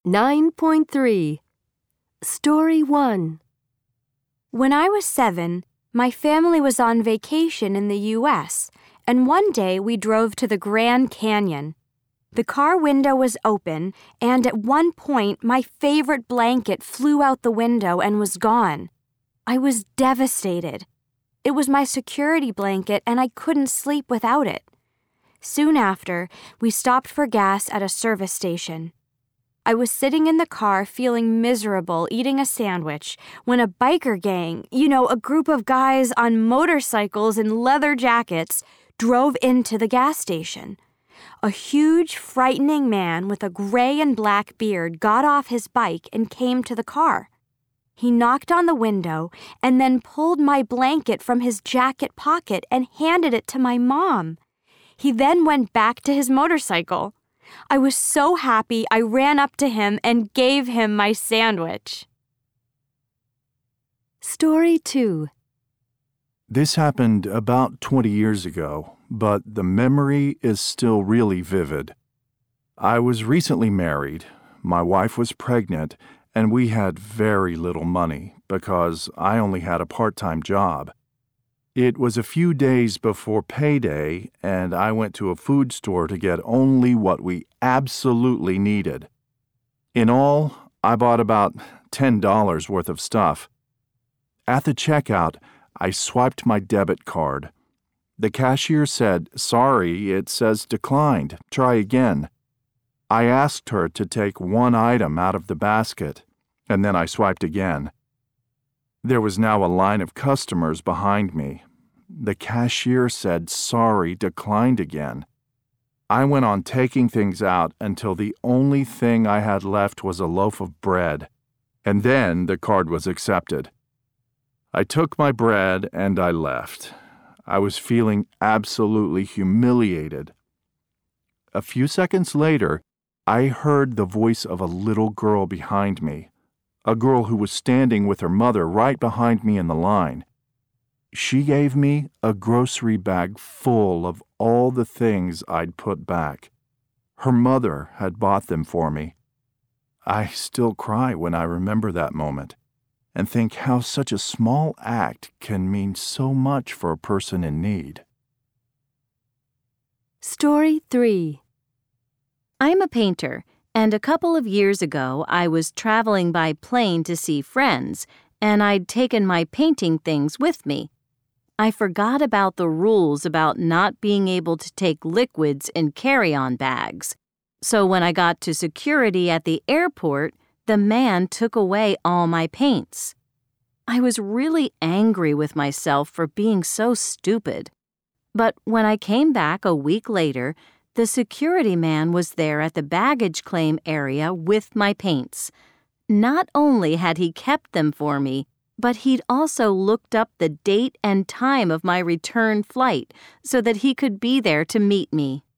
9.3 Story 1. When I was 7, my family was on vacation in the U.S., and one day we drove to the Grand Canyon. The car window was open, and at one point my favorite blanket flew out the window and was gone. I was devastated. It was my security blanket, and I couldn't sleep without it. Soon after, we stopped for gas at a service station. I was sitting in the car feeling miserable eating a sandwich when a biker gang, a group of guys on motorcycles in leather jackets, drove into the gas station. A huge, frightening man with a gray and black beard got off his bike and came to the car. He knocked on the window and then pulled my blanket from his jacket pocket and handed it to my mom. He then went back to his motorcycle. I was so happy I ran up to him and gave him my sandwich. Story 2. This happened about 20 years ago, but the memory is still really vivid. I was recently married, my wife was pregnant, and we had very little money because I only had a part-time job. It was a few days before payday, and I went to a food store to get only what we absolutely needed. In all, I bought about $10 worth of stuff. At the checkout, I swiped my debit card. The cashier said, "Sorry, it says declined. Try again." I asked her to take one item out of the basket, and then I swiped again. There was now a line of customers behind me. The cashier said, "Sorry, declined again." I went on taking things out until the only thing I had left was a loaf of bread, and then the card was accepted. I took my bread and I left. I was feeling absolutely humiliated. A few seconds later, I heard the voice of a little girl behind me, a girl who was standing with her mother right behind me in the line. She gave me a grocery bag full of all the things I'd put back. Her mother had bought them for me. I still cry when I remember that moment and think how such a small act can mean so much for a person in need. Story 3. I'm a painter, and a couple of years ago I was traveling by plane to see friends, and I'd taken my painting things with me. I forgot about the rules about not being able to take liquids in carry-on bags. So when I got to security at the airport, the man took away all my paints. I was really angry with myself for being so stupid. But when I came back a week later, the security man was there at the baggage claim area with my paints. Not only had he kept them for me, but he'd also looked up the date and time of my return flight so that he could be there to meet me.